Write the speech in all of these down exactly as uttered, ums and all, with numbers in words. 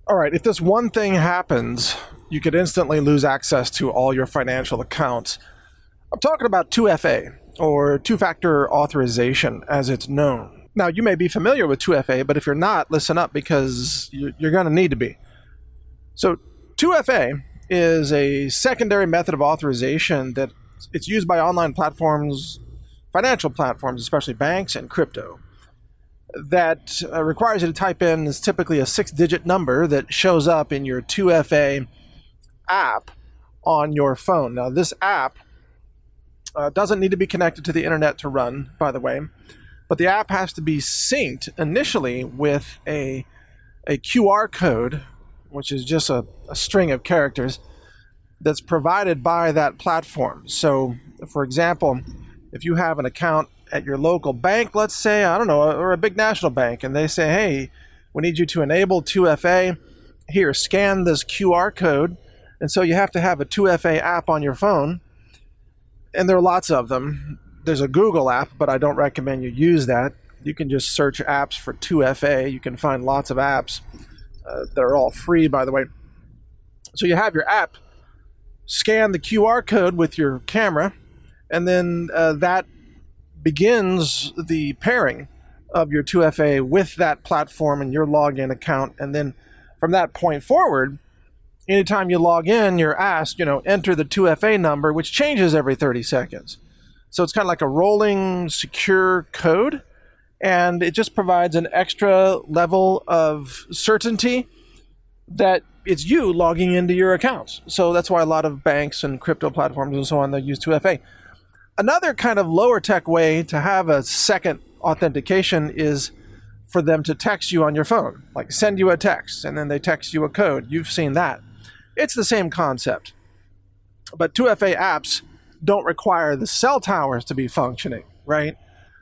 All right, if this one thing happens, you could instantly lose access to all your financial accounts. I'm talking about two F A, or two-factor authorization, as it's known. Now, you may be familiar with two F A, but if you're not, listen up, because you're going to need to be. So, two F A is a secondary method of authorization that it's used by online platforms, financial platforms, especially banks and crypto, that uh, requires you to type in is typically a six-digit number that shows up in your two F A app on your phone. Now, this app uh, doesn't need to be connected to the internet to run, by the way, but the app has to be synced initially with a, a Q R code, which is just a, a string of characters that's provided by that platform. So, for example, if you have an account at your local bank, let's say, I don't know, or a big national bank, and they say, hey, we need you to enable two F A. Here, scan this Q R code. And so you have to have a two F A app on your phone. And there are lots of them. There's a Google app, but I don't recommend you use that. You can just search apps for two F A. You can find lots of apps. Uh, they're all free, by the way. So you have your app, scan the Q R code with your camera, and then uh, that begins the pairing of your two F A with that platform and your login account. And then from that point forward, anytime you log in, you're asked, you know, enter the two F A number, which changes every thirty seconds. So it's kind of like a rolling secure code, and it just provides an extra level of certainty that it's you logging into your accounts. So that's why a lot of banks and crypto platforms and so on, they use two F A. Another kind of lower tech way to have a second authentication is for them to text you on your phone, like send you a text and then they text you a code. You've seen that. It's the same concept. But two F A apps don't require the cell towers to be functioning, right?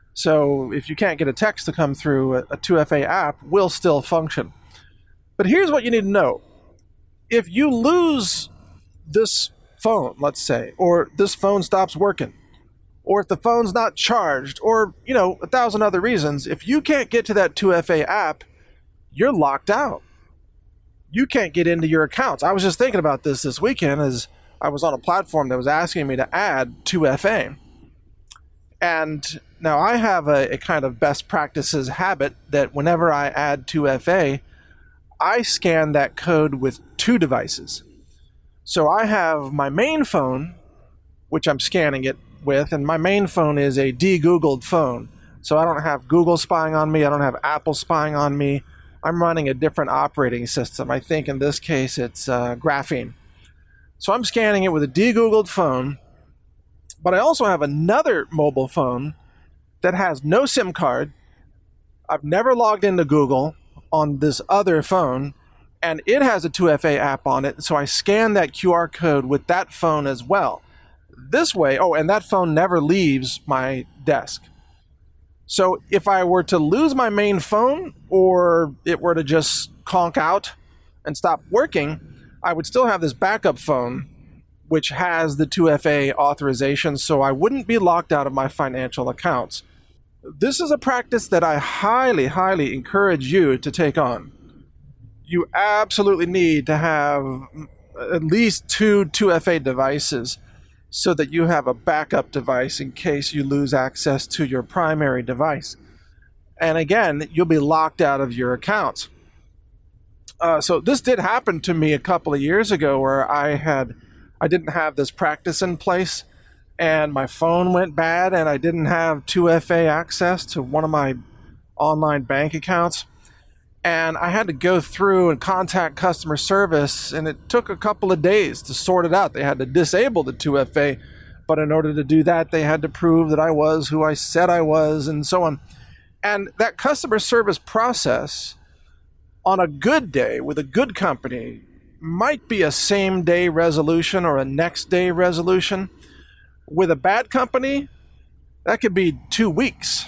So if you can't get a text to come through, a two F A app will still function. But here's what you need to know. If you lose this phone, let's say, or this phone stops working, or if the phone's not charged, or, you know, a thousand other reasons, if you can't get to that two F A app, you're locked out. You can't get into your accounts. I was just thinking about this this weekend as I was on a platform that was asking me to add two F A. And now I have a, a kind of best practices habit that whenever I add two F A, I scan that code with two devices. So I have my main phone, which I'm scanning it with, and my main phone is a de-Googled phone. So I don't have Google spying on me. I don't have Apple spying on me. I'm running a different operating system. I think in this case it's uh, Graphene. So I'm scanning it with a de-Googled phone, but I also have another mobile phone that has no SIM card. I've never logged into Google on this other phone, and it has a two F A app on it. So I scan that Q R code with that phone as well. This way, oh, and that phone never leaves my desk. So if I were to lose my main phone, or it were to just conk out and stop working, I would still have this backup phone, which has the two F A authorization, so I wouldn't be locked out of my financial accounts. This is a practice that I highly, highly encourage you to take on. You absolutely need to have at least two two F A devices so that you have a backup device in case you lose access to your primary device. And again, you'll be locked out of your accounts. Uh, so this did happen to me a couple of years ago where I had, I didn't have this practice in place, and my phone went bad and I didn't have two F A access to one of my online bank accounts. And I had to go through and contact customer service, and it took a couple of days to sort it out. They had to disable the two F A, but in order to do that, they had to prove that I was who I said I was, and so on. And that customer service process, on a good day with a good company, might be a same-day resolution or a next-day resolution. With a bad company, that could be two weeks.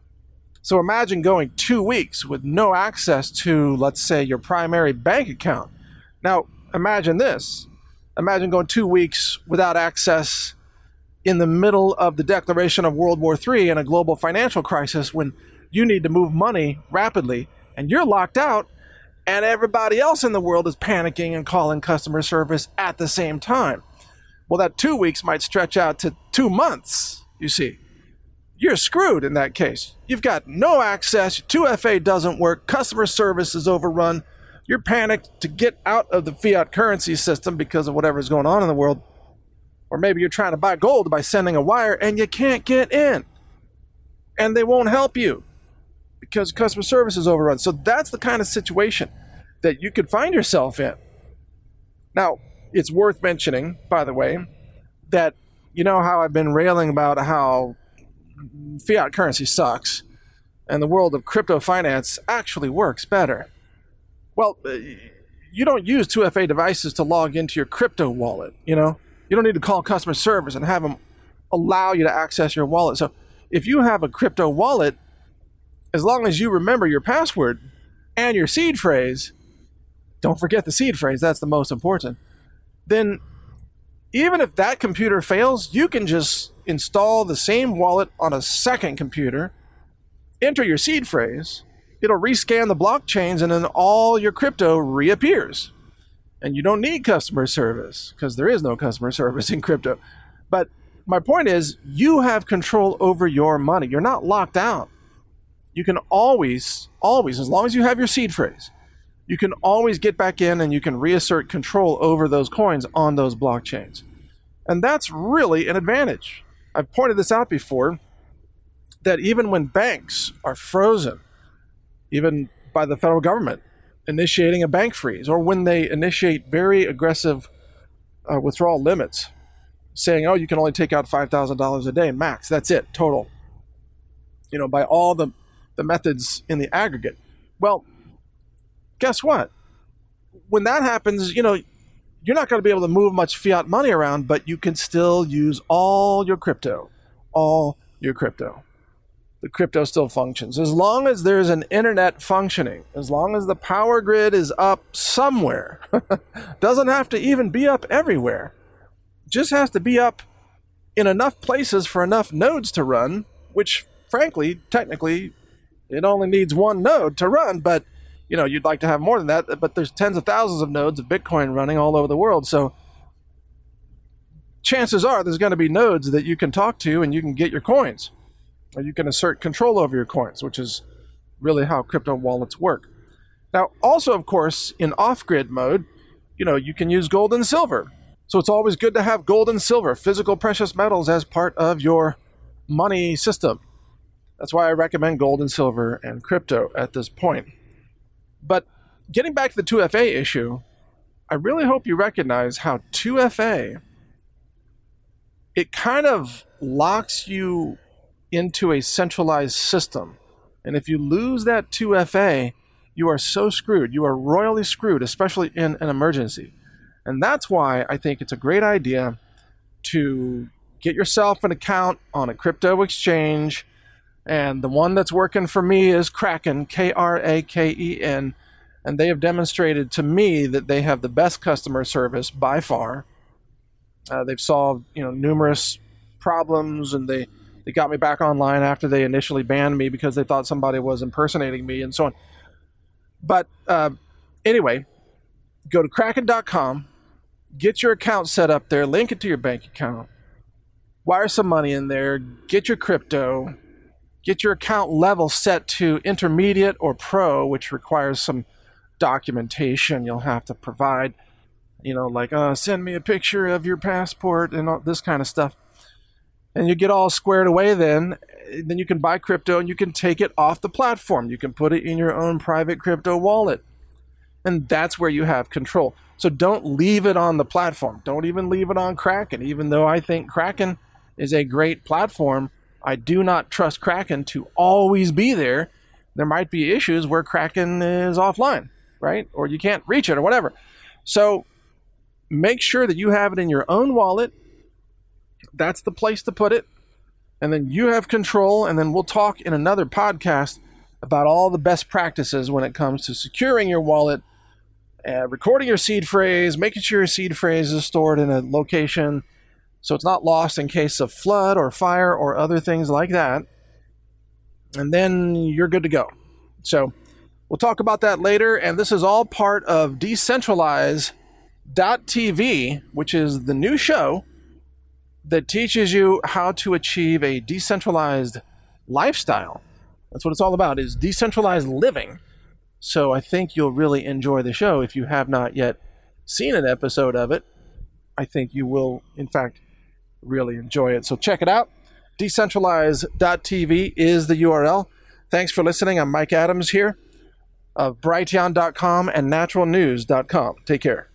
So imagine going two weeks with no access to, let's say, your primary bank account. Now, imagine this. Imagine going two weeks without access in the middle of the declaration of World War Three and a global financial crisis when you need to move money rapidly and you're locked out, and everybody else in the world is panicking and calling customer service at the same time. Well, that two weeks might stretch out to two months, you see. You're screwed in that case. You've got no access, two F A doesn't work, customer service is overrun, you're panicked to get out of the fiat currency system because of whatever's going on in the world. Or maybe you're trying to buy gold by sending a wire and you can't get in. And they won't help you because customer service is overrun. So that's the kind of situation that you could find yourself in. Now, it's worth mentioning, by the way, that you know how I've been railing about how fiat currency sucks and the world of crypto finance actually works better. Well, you don't use two F A devices to log into your crypto wallet, you know? You don't need to call customer service and have them allow you to access your wallet. So if you have a crypto wallet, as long as you remember your password and your seed phrase, don't forget the seed phrase, that's the most important, then even if that computer fails, you can just install the same wallet on a second computer, enter your seed phrase, it'll rescan the blockchains, and then all your crypto reappears. And you don't need customer service because there is no customer service in crypto. But my point is, you have control over your money. You're not locked out. You can always, always, as long as you have your seed phrase, you can always get back in and you can reassert control over those coins on those blockchains. And that's really an advantage. I've pointed this out before, that even when banks are frozen, even by the federal government initiating a bank freeze, or when they initiate very aggressive uh, withdrawal limits, saying, oh, you can only take out five thousand dollars a day, max, that's it, total. You know, by all the, the methods in the aggregate. Well, guess what? When that happens, you know, you're not going to be able to move much fiat money around, but you can still use all your crypto, all your crypto. The crypto still functions. As long as there's an internet functioning, as long as the power grid is up somewhere, doesn't have to even be up everywhere, just has to be up in enough places for enough nodes to run, which frankly, technically, it only needs one node to run, but you know, you'd like to have more than that, but there's tens of thousands of nodes of Bitcoin running all over the world. So chances are there's going to be nodes that you can talk to and you can get your coins, or you can assert control over your coins, which is really how crypto wallets work. Now, also, of course, in off-grid mode, you know, you can use gold and silver. So it's always good to have gold and silver, physical precious metals, as part of your money system. That's why I recommend gold and silver and crypto at this point. But getting back to the two F A issue, I really hope you recognize how two F A, it kind of locks you into a centralized system. And if you lose that two F A, you are so screwed. You are royally screwed, especially in an emergency. And that's why I think it's a great idea to get yourself an account on a crypto exchange. And the one that's working for me is Kraken, K R A K E N. And they have demonstrated to me that they have the best customer service by far. Uh, they've solved, you know, numerous problems, and they, they got me back online after they initially banned me because they thought somebody was impersonating me and so on. But uh, anyway, go to kraken dot com, get your account set up there, link it to your bank account, wire some money in there, get your crypto, get your account level set to intermediate or pro, which requires some documentation you'll have to provide, you know, like uh, send me a picture of your passport and all this kind of stuff. And you get all squared away then, then you can buy crypto and you can take it off the platform. You can put it in your own private crypto wallet. And that's where you have control. So don't leave it on the platform. Don't even leave it on Kraken. Even though I think Kraken is a great platform, I do not trust Kraken to always be there. There might be issues where Kraken is offline, right? Or you can't reach it or whatever. So make sure that you have it in your own wallet. That's the place to put it. And then you have control. And then we'll talk in another podcast about all the best practices when it comes to securing your wallet, uh, recording your seed phrase, making sure your seed phrase is stored in a location so it's not lost in case of flood or fire or other things like that. And then you're good to go. So We'll talk about that later, and this is all part of Decentralize dot T V, which is the new show that teaches you how to achieve a decentralized lifestyle. That's what it's all about, is decentralized living. So I think you'll really enjoy the show. If you have not yet seen an episode of it, I think you will, in fact, really enjoy it. So check it out. Decentralize dot T V is the U R L. Thanks for listening. I'm Mike Adams here of Brighteon dot com and Natural News dot com. Take care.